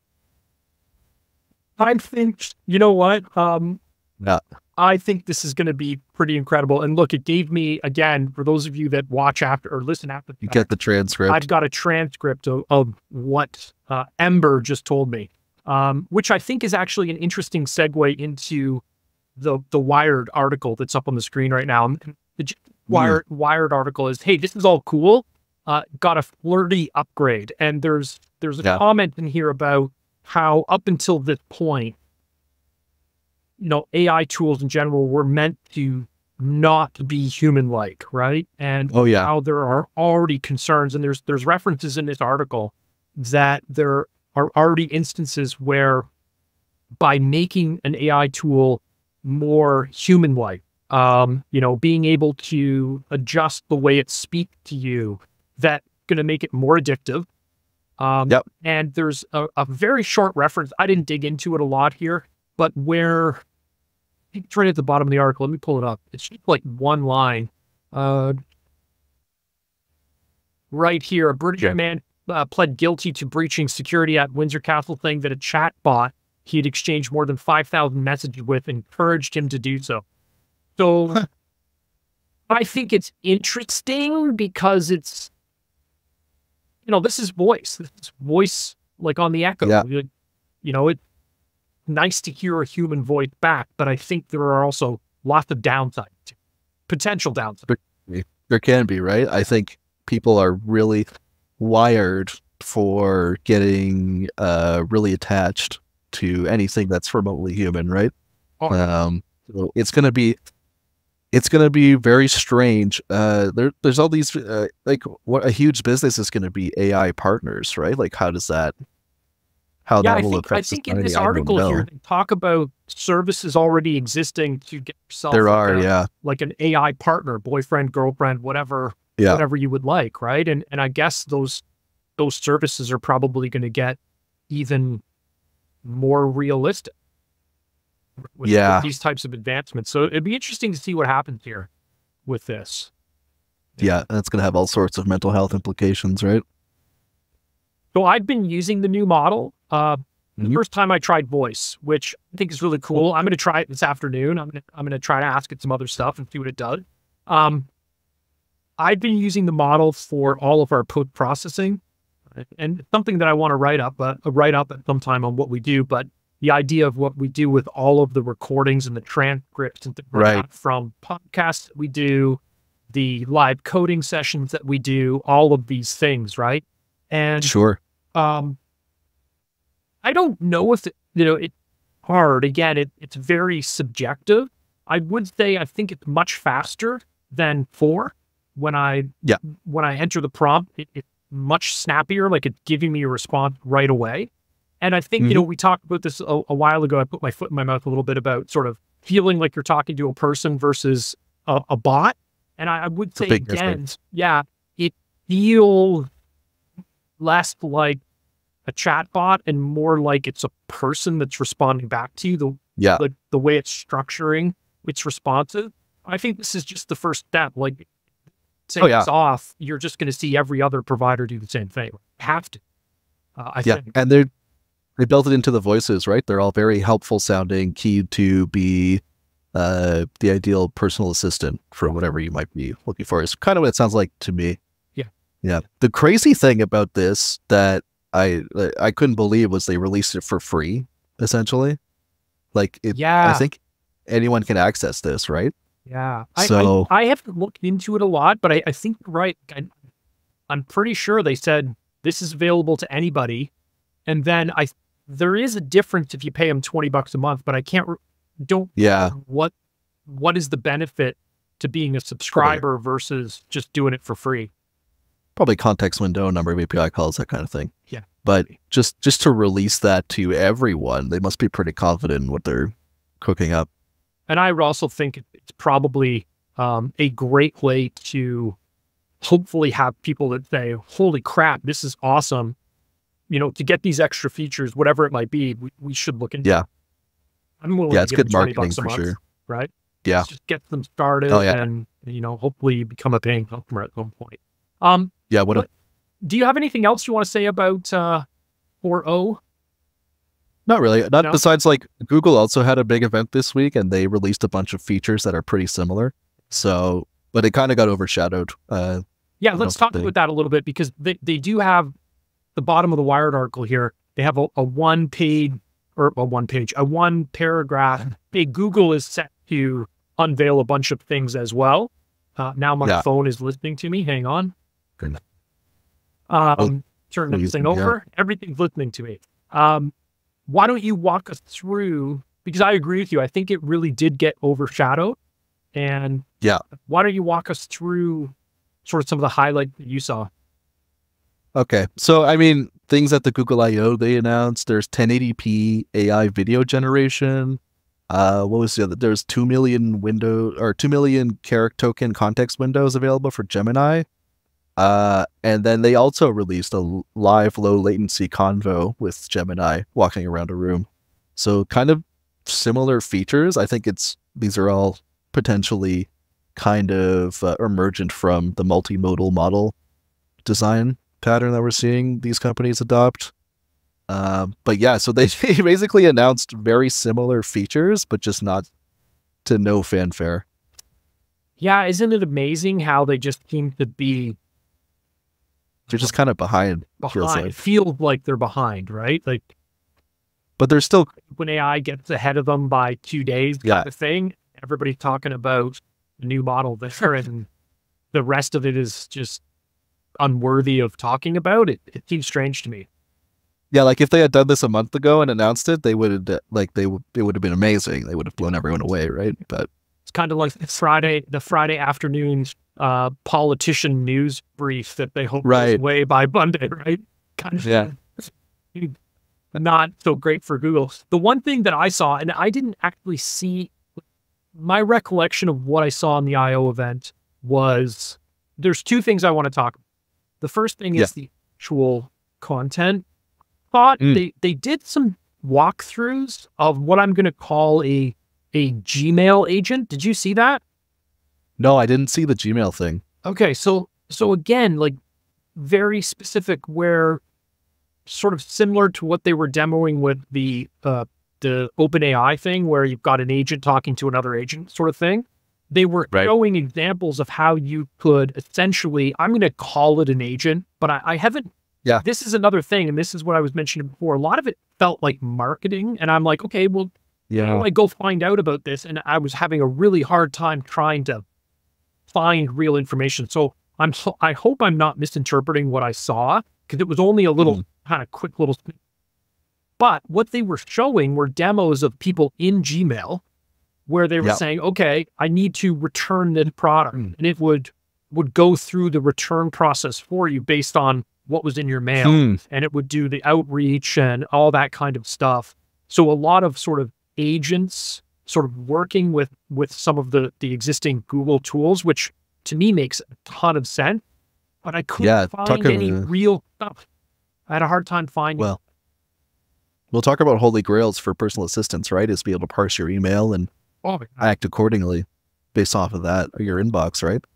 I think, you know what? Yeah. I think this is going to be pretty incredible. And look, it gave me, again, for those of you that watch after or listen after, you get the transcript. I've got a transcript of what Ember just told me, which I think is actually an interesting segue into the Wired article that's up on the screen right now. The Wired article is, hey, this is all cool. Got a flirty upgrade. And there's a comment in here about how up until this point, AI tools in general were meant to not be human-like, right? And how there are already concerns, and there's references in this article that there are already instances where by making an AI tool more human-like, being able to adjust the way it speaks to you, that's going to make it more addictive. And there's a very short reference. I didn't dig into it a lot here, but where it's right at the bottom of the article. Let me pull it up. It's just like one line. Right here, a British man pled guilty to breaching security at Windsor Castle, saying that a chat bot he had exchanged more than 5,000 messages with, encouraged him to do so. So I think it's interesting because it's, this is voice. This is voice like on the Echo. Yeah. It's nice to hear a human voice back, but I think there are also lots of downsides, potential downsides. There can be, right? I think people are really wired for getting really attached to anything that's remotely human, right? So it's gonna be very strange. There's all these what a huge business is gonna be AI partners, right? Like how that will affect I think in society, this I don't article know. here, they talk about services already existing to get yourself There like are, like an AI partner, boyfriend, girlfriend, whatever you would like, right? And I guess those services are probably going to get even more realistic with these types of advancements. So it'd be interesting to see what happens here with this. Yeah, that's going to have all sorts of mental health implications, right? So I've been using the new model. The first time I tried voice, which I think is really cool. I'm going to try it this afternoon. I'm going to try to ask it some other stuff and see what it does. I've been using the model for all of our post processing, and it's something that I want to write up at some time on what we do. But the idea of what we do with all of the recordings and the transcripts and things like that from podcasts that we do, the live coding sessions that we do, all of these things, right? And sure. I don't know if it's hard. Again, it's very subjective. I would say I think it's much faster than 4. When I enter the prompt, it's much snappier. Like it's giving me a response right away. And I think we talked about this a while ago. I put my foot in my mouth a little bit about sort of feeling like you're talking to a person versus a bot. And I would say again, it feels less like a chat bot and more like it's a person that's responding back to you. The way it's structuring its responses. I think this is just the first step. Like, it's off, you're just going to see every other provider do the same thing. Have to. I think. And they built it into the voices, right? They're all very helpful sounding, keyed to be the ideal personal assistant for whatever you might be looking for. Is kind of what it sounds like to me. Yeah. The crazy thing about this that I couldn't believe was they released it for free, essentially. Like, I think anyone can access this, right? Yeah. So I haven't looked into it a lot, but I think you're right. I'm pretty sure they said this is available to anybody. And then there is a difference if you pay them $20 a month, but I what is the benefit to being a subscriber versus just doing it for free? Probably context window, number of API calls, that kind of thing. Yeah. But just to release that to everyone, they must be pretty confident in what they're cooking up. And I would also think it's probably a great way to hopefully have people that say, holy crap, this is awesome. To get these extra features, whatever it might be, we should look into. Yeah. I'm willing to give good them marketing $20 a for month, sure. right? Yeah. Let's just get them started and, hopefully you become a paying customer at some point. Do you have anything else you want to say about 4.0? Not really. Besides, like, Google also had a big event this week and they released a bunch of features that are pretty similar. So, but it kind of got overshadowed. Let's talk about that a little bit because they do have the bottom of the Wired article here. They have a one paragraph. Hey, Google is set to unveil a bunch of things as well. Now my phone is listening to me. Hang on. Good. Turn this thing over. Everything's listening to me. Why don't you walk us through, because I agree with you. I think it really did get overshadowed. And why don't you walk us through sort of some of the highlights that you saw? Okay. So, I mean, things at the Google I/O they announced, there's 1080p AI video generation. What was the other? There's 2 million character token context windows available for Gemini. And then they also released a live low latency convo with Gemini walking around a room. So kind of similar features. I think these are all potentially kind of emergent from the multimodal model design pattern that we're seeing these companies adopt. But yeah, so they basically announced very similar features, but just not to no fanfare. Yeah, isn't it amazing how they just seem to be They're just kind of behind. Feels behind? like. It feels like they're behind, right? Like But they're still when AI gets ahead of them by 2 days, Yeah. kind of thing. Everybody's talking about the new model there, and the rest of it is just unworthy of talking about. It seems strange to me. Yeah, like if they had done this a month ago and announced it, they would have it would have been amazing. They would have blown everyone away, right? But It's kind of like the Friday afternoon politician news brief that they hope goes Right. away by Monday, right? Kind of Yeah. not so great for Google. The one thing that I saw, and I didn't actually see, my recollection of what I saw in the I/O event was there's two things I want to talk about. The first thing is the actual content. Thought they did some walkthroughs of what I'm going to call a Gmail agent. Did you see that? no, I didn't see the Gmail thing. Okay, so again, like very specific, where sort of similar to what they were demoing with the OpenAI thing, where you've got an agent talking to another agent, sort of thing. They were Right. showing examples of how you could essentially, I'm going to call it an agent, but I haven't. Yeah. This is another thing, and this is what I was mentioning before. A lot of it felt like marketing, and I'm like, okay, well, how do I go find out about this? And I was having a really hard time trying to find real information. So I hope I'm not misinterpreting what I saw, because it was only a little kind of quick little. But what they were showing were demos of people in Gmail where they were saying, okay, I need to return this product, and it would go through the return process for you based on what was in your mail, and it would do the outreach and all that kind of stuff. So a lot of sort of agents sort of working with some of the existing Google tools, which to me makes a ton of sense, but I couldn't find any real stuff. I had a hard time finding. Well, we'll talk about holy grails for personal assistants, right? Is be able to parse your email and act accordingly based off of that, or your inbox, right?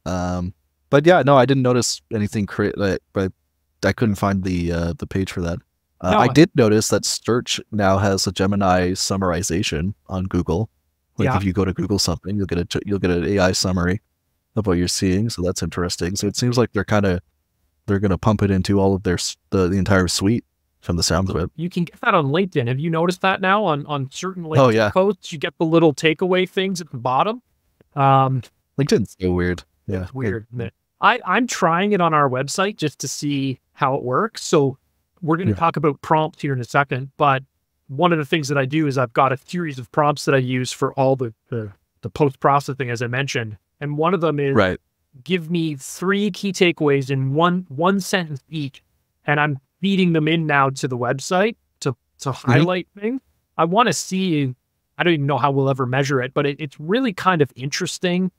But yeah, no, I didn't notice anything. But I couldn't find the page for that. I did notice that Search now has a Gemini summarization on Google. Like if you go to Google something, you'll get an AI summary of what you're seeing. So that's interesting. So it seems like they're going to pump it into all of their the entire suite from the sounds of it. You can get that on LinkedIn. Have you noticed that now on certain LinkedIn posts? You get the little takeaway things at the bottom. LinkedIn's so weird. Yeah, it's weird. I'm trying it on our website just to see how it works. So we're going to talk about prompts here in a second. But one of the things that I do is I've got a series of prompts that I use for all the post-processing, as I mentioned. And one of them is give me 3 key takeaways in one sentence each. And I'm feeding them in now to the website to highlight things. I want to see, I don't even know how we'll ever measure it, but it's really kind of interesting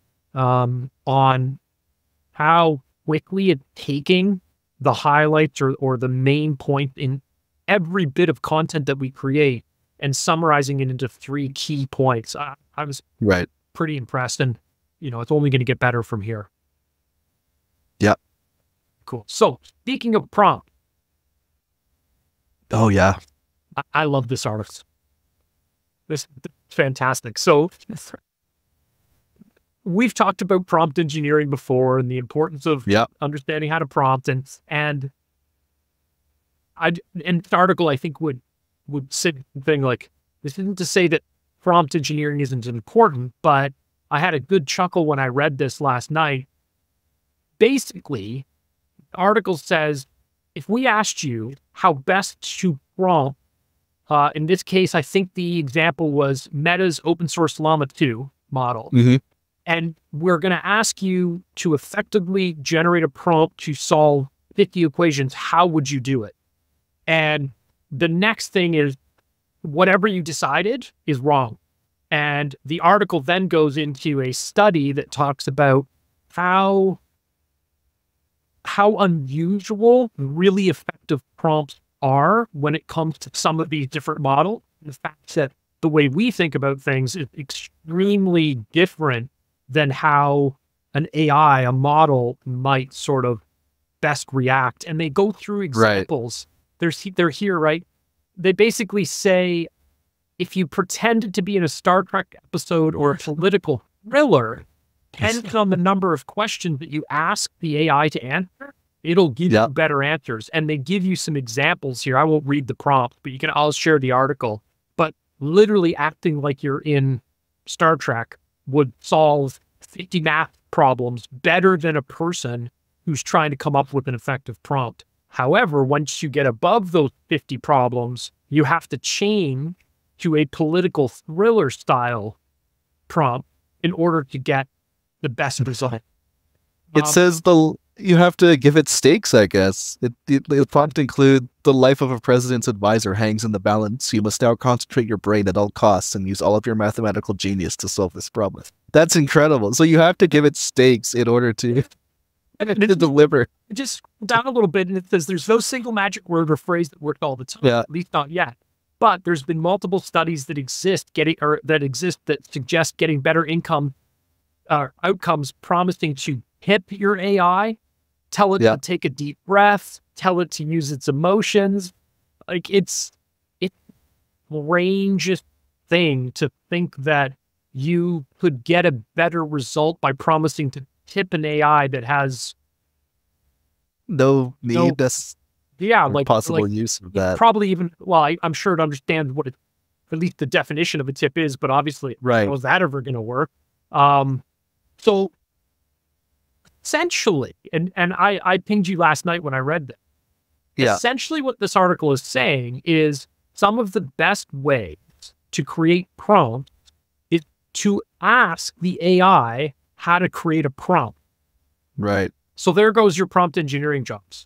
on how quickly it's taking the highlights or the main point in every bit of content that we create and summarizing it into 3 key points. I was pretty impressed, and it's only going to get better from here. Yeah. Cool. So speaking of prompt. Oh yeah. I love this artist. This is fantastic. So we've talked about prompt engineering before and the importance of understanding how to prompt, and this article I think would say something like, this isn't to say that prompt engineering isn't important, but I had a good chuckle when I read this last night. Basically, the article says, if we asked you how best to prompt, in this case, I think the example was Meta's open source Llama 2 model. And we're going to ask you to effectively generate a prompt to solve 50 equations. How would you do it? And the next thing is, whatever you decided is wrong. And the article then goes into a study that talks about how unusual really effective prompts are when it comes to some of these different models. The fact that the way we think about things is extremely different than how an AI, a model, might sort of best react. And they go through examples they're here, right? They basically say, if you pretended to be in a Star Trek episode or a political thriller, depending on the number of questions that you ask the AI to answer, it'll give you better answers. And they give you some examples here. I won't read the prompt, but I'll share the article. But literally acting like you're in Star Trek would solve 50 math problems better than a person who's trying to come up with an effective prompt. However, once you get above those 50 problems, you have to change to a political thriller style prompt in order to get the best result. It says you have to give it stakes, I guess. The prompt include the life of a president's advisor hangs in the balance. You must now concentrate your brain at all costs and use all of your mathematical genius to solve this problem. That's incredible. So you have to give it stakes in order to deliver. Just down a little bit, and it says there's no single magic word or phrase that worked all the time. Yeah. At least not yet. But there's been multiple studies that that suggest getting better outcomes, promising to tip your AI, tell it to take a deep breath, tell it to use its emotions. Like it's strangest thing to think that you could get a better result by promising to tip an AI that has no need. Possible like use of that. Probably even, I'm sure it understands what at least the definition of a tip is, but obviously, how is that ever going to work? So essentially, and I pinged you last night when I read that. Yeah. Essentially what this article is saying is some of the best ways to create prompts is to ask the AI how to create a prompt. Right. So there goes your prompt engineering jobs.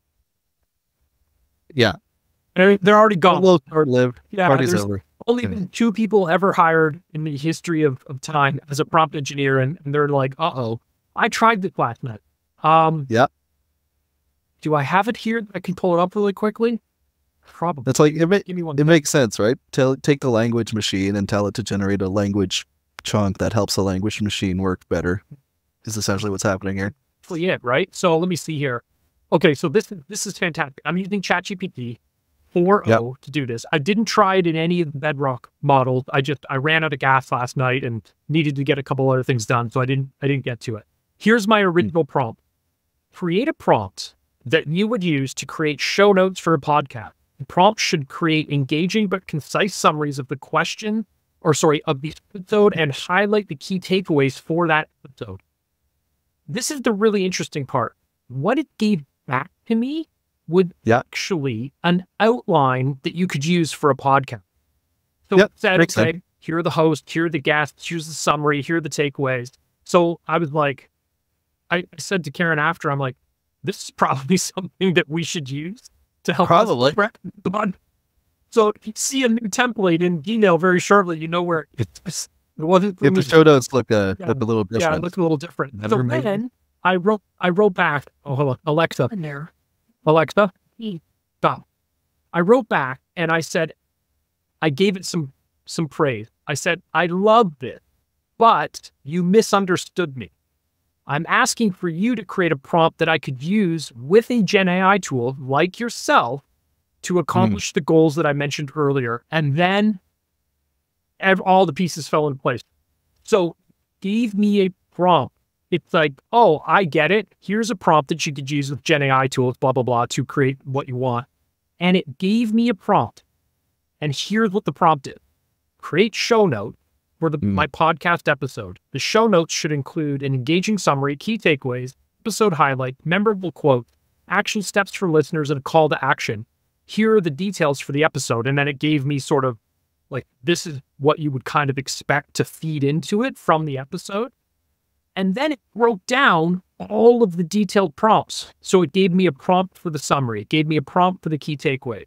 Yeah. They're already gone. Well, lived. Yeah, Party's over. Only been 2 people ever hired in the history of time as a prompt engineer, and they're like, uh-oh, I tried this last night. Yeah. Do I have it here? I can pull it up really quickly? Probably. That's like, Give me one. It makes sense, right? Take the language machine and tell it to generate a language chunk that helps the language machine work better, is essentially what's happening here. Hopefully it, right? So let me see here. Okay, so this is fantastic. I'm using ChatGPT 4.0 to do this. I didn't try it in any of the Bedrock models. I ran out of gas last night and needed to get a couple other things done, so I didn't get to it. Here's my original prompt. Create a prompt that you would use to create show notes for a podcast. The prompt should create engaging but concise summaries of the of the episode and highlight the key takeaways for that episode. This is the really interesting part. What it gave back to me would actually an outline that you could use for a podcast. So it said, okay, here are the hosts, here are the guests, here's the summary, here are the takeaways. So I was like, I said to Karen after, I'm like, this is probably something that we should use to help us prep the pod. So if you see a new template in Gmail very shortly, you know where it wasn't. If the show notes look a little different. Yeah, it looked a little different. So then I wrote back. Oh, hold on, Alexa. Alexa, stop. I wrote back and I said, I gave it some praise. I said, I love this, but you misunderstood me. I'm asking for you to create a prompt that I could use with a Gen AI tool like yourself to accomplish the goals that I mentioned earlier. And then all the pieces fell in place. So gave me a prompt. It's like, oh, I get it. Here's a prompt that you could use with Gen AI tools, blah, blah, blah, to create what you want. And it gave me a prompt. And here's what the prompt is. Create show note for my podcast episode. The show notes should include an engaging summary, key takeaways, episode highlight, memorable quote, action steps for listeners, and a call to action. Here are the details for the episode. And then it gave me sort of like, this is what you would kind of expect to feed into it from the episode. And then it wrote down all of the detailed prompts. So it gave me a prompt for the summary. It gave me a prompt for the key takeaway.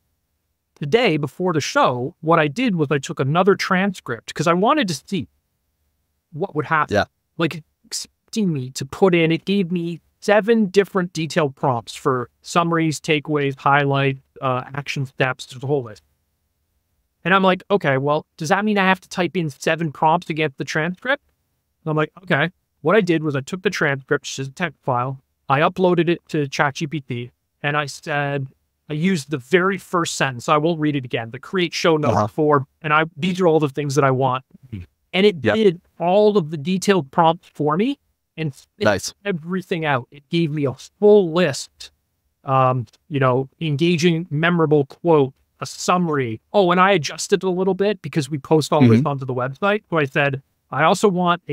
Today, before the show, what I did was I took another transcript because I wanted to see what would happen. Yeah. Like expecting me to put in, it gave me 7 different detailed prompts for summaries, takeaways, highlight, action steps, the whole list. And I'm like, okay, well, does that mean I have to type in 7 prompts against the transcript? And I'm like, okay. What I did was I took the transcript, which is a text file, I uploaded it to ChatGPT, and I said, I used the very first sentence. I will read it again. The create show note Uh-huh. for, and these are all the things that I want. And it Yep. did all of the detailed prompts for me and spit Nice. everything out. It gave me a full list, engaging, memorable quote, a summary. Oh, and I adjusted a little bit because we post all this onto the website. So I said, I also want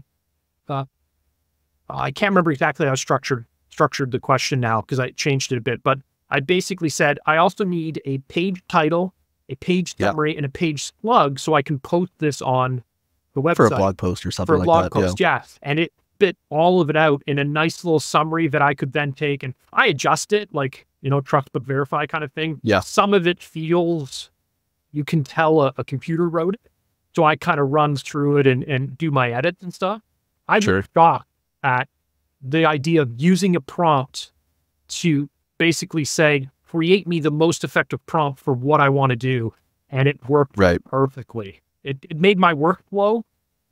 I can't remember exactly how I structured the question now because I changed it a bit, but I basically said, I also need a page title, a page summary, and a page slug so I can post this on the website. For a blog post or something For a like blog that. post, yeah. And it bit all of it out in a nice little summary that I could then take and I adjust it like, trust but verify kind of thing. Yeah. Some of it feels, you can tell a computer wrote it. So I kind of run through it and do my edits and stuff. I'm shocked at the idea of using a prompt to basically say, create me the most effective prompt for what I want to do. And it worked perfectly. It made my workflow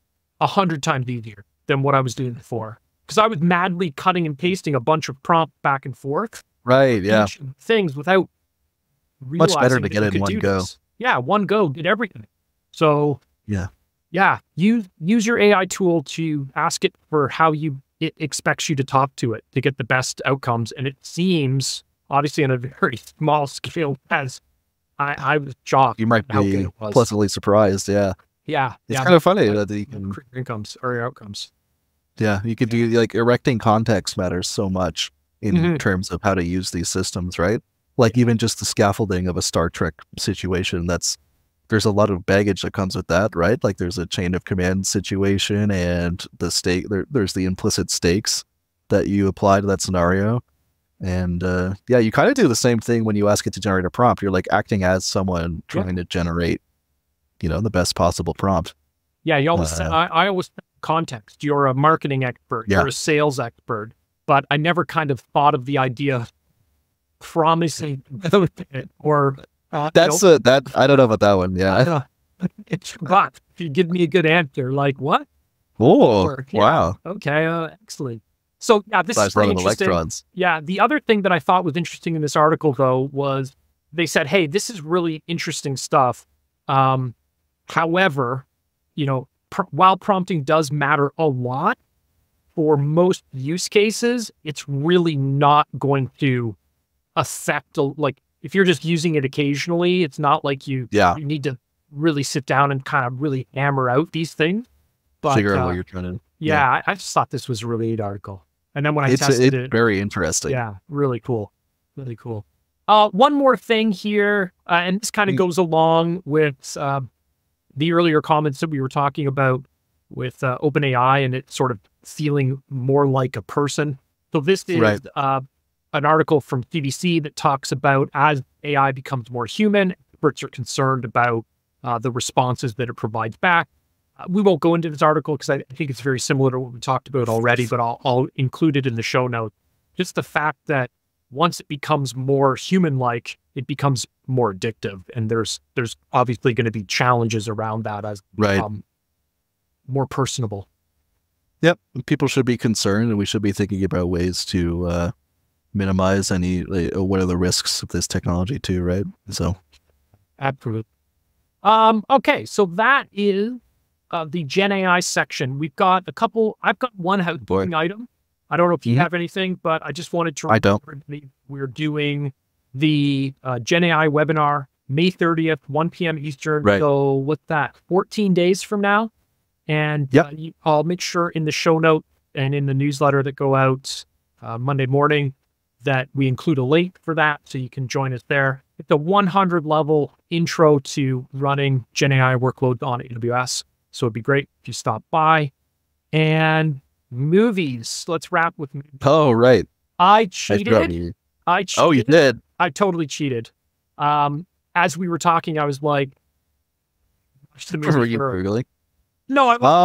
100 times easier than what I was doing before. Because I was madly cutting and pasting a bunch of prompts back and forth. Right. Yeah. Things without realizing Much better to that get you it in could one do go. this. Yeah, one go, did everything. So Yeah. use your AI tool to ask it for how it expects you to talk to it to get the best outcomes. And it seems, obviously on a very small scale, as I was shocked. You might how good be it was. pleasantly surprised. Yeah. Yeah. It's yeah. kind of funny that you can, incomes or outcomes. yeah, you could do like erecting context matters so much in terms of how to use these systems, right? Like even just the scaffolding of a Star Trek situation, there's a lot of baggage that comes with that, right? Like there's a chain of command situation and there's the implicit stakes that you apply to that scenario. And you kind of do the same thing when you ask it to generate a prompt. You're like acting as someone trying to generate, the best possible prompt. Yeah, you always I always context. You're a marketing expert, you're a sales expert, but I never kind of thought of the idea of promising or that's that I don't know about that one. Yeah. But if you give me a good answer, like what? Oh, wow. Okay, excellent. So yeah, this is pretty interesting. Electrons. Yeah, the other thing that I thought was interesting in this article, though, was they said, "Hey, this is really interesting stuff. However, while prompting does matter a lot for most use cases, it's really not going to affect like if you're just using it occasionally. It's not like you need to really sit down and kind of really hammer out these things. But figure out what you're trying to. Yeah, I just thought this was a really neat article. And then when I tested it, very interesting. Yeah, really cool. Really cool. One more thing here, and this kind of goes along with the earlier comments that we were talking about with OpenAI and it sort of feeling more like a person. So this is an article from CBC that talks about as AI becomes more human, experts are concerned about the responses that it provides back. We won't go into this article because I think it's very similar to what we talked about already, but I'll include it in the show notes. Just the fact that once it becomes more human-like, it becomes more addictive. And there's obviously going to be challenges around that as more personable. Yep. People should be concerned and we should be thinking about ways to minimize what are the risks of this technology too, right? So. Absolutely. Okay. So that is the Gen AI section. We've got I've got one housekeeping item. I don't know if you have anything, but I just wanted to remember we're doing the Gen AI webinar May 30th, 1 p.m. Eastern. Right. So what's that? 14 days from now. And I'll make sure in the show note and in the newsletter that go out Monday morning that we include a link for that so you can join us there. It's a 100 level intro to running Gen AI workloads on AWS. So it'd be great if you stop by. And movies. Let's wrap with movies. Oh, right. I cheated. Oh, you did? I totally cheated. As we were talking, I was like, Were you Googling? No,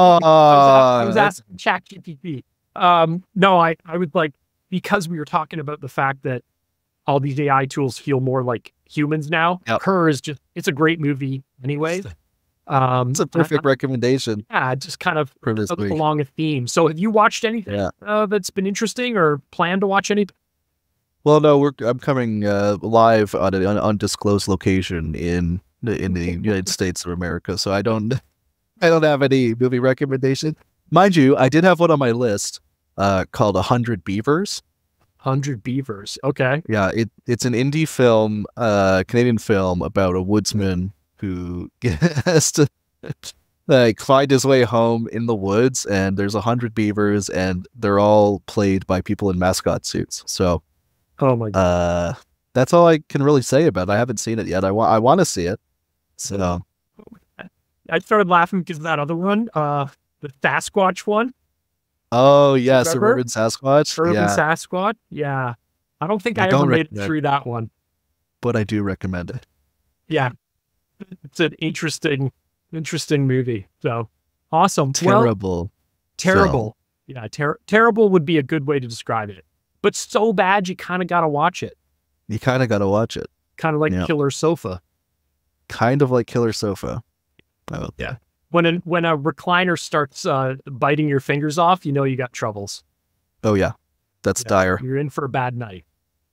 I was asking ChatGPT. No, I was like, because we were talking about the fact that all these AI tools feel more like humans now. Her is it's a great movie anyways. It's a perfect recommendation. Yeah, just kind of goes along a theme. So have you watched anything that's been interesting or plan to watch anything? Well, no, I'm coming live on an undisclosed location in the United States of America, so I don't have any movie recommendation. Mind you, I did have one on my list called 100 Beavers. 100 Beavers. Okay. Yeah, it's an indie film, Canadian film about a woodsman who has to like find his way home in the woods, and there's 100 beavers, and they're all played by people in mascot suits. So, Oh my God. that's all I can really say about it. I haven't seen it yet. I want to see it. So, I started laughing because of that other one, the Sasquatch one. oh yeah, Remember? Suburban Sasquatch. Urban Yeah, Sasquatch. Yeah. I don't think I I don't ever made it recommend- through that one. but I do recommend it. Yeah. It's an interesting movie. So awesome. Well, Terrible. terrible. Yeah. Terrible would be a good way to describe it. But so bad, you kind of got to watch it. You kind of got to watch it. Kind of like Yeah. Killer Sofa. Kind of like Killer Sofa. Oh, Yeah. When a recliner starts biting your fingers off, you know you got troubles. oh yeah, that's Yeah. dire. You're in for a bad night.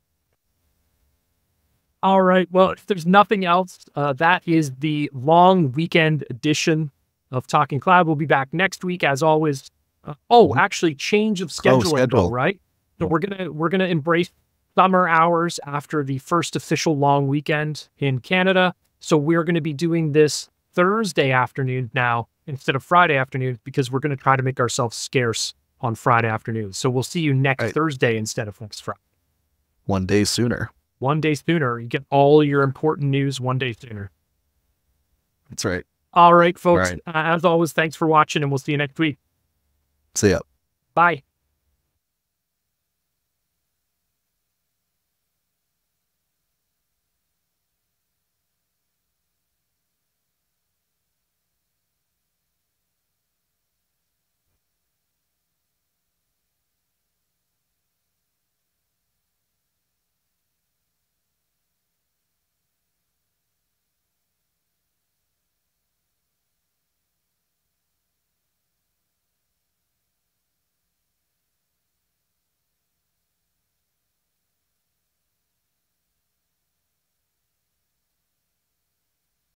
All right. Well, if there's nothing else, that is the long weekend edition of Talking Cloud. We'll be back next week, as always. Actually, change of scheduling, though, schedule. right? So we're gonna embrace summer hours after the first official long weekend in Canada. So we're going to be doing this Thursday afternoon now instead of Friday afternoon, because we're going to try to make ourselves scarce on Friday afternoons. So we'll see you next Right. Thursday instead of next Friday. One day sooner. One day sooner. You get all your important news one day sooner. That's right. All right, folks. All right. As always, thanks for watching, and we'll see you next week. See ya. Bye.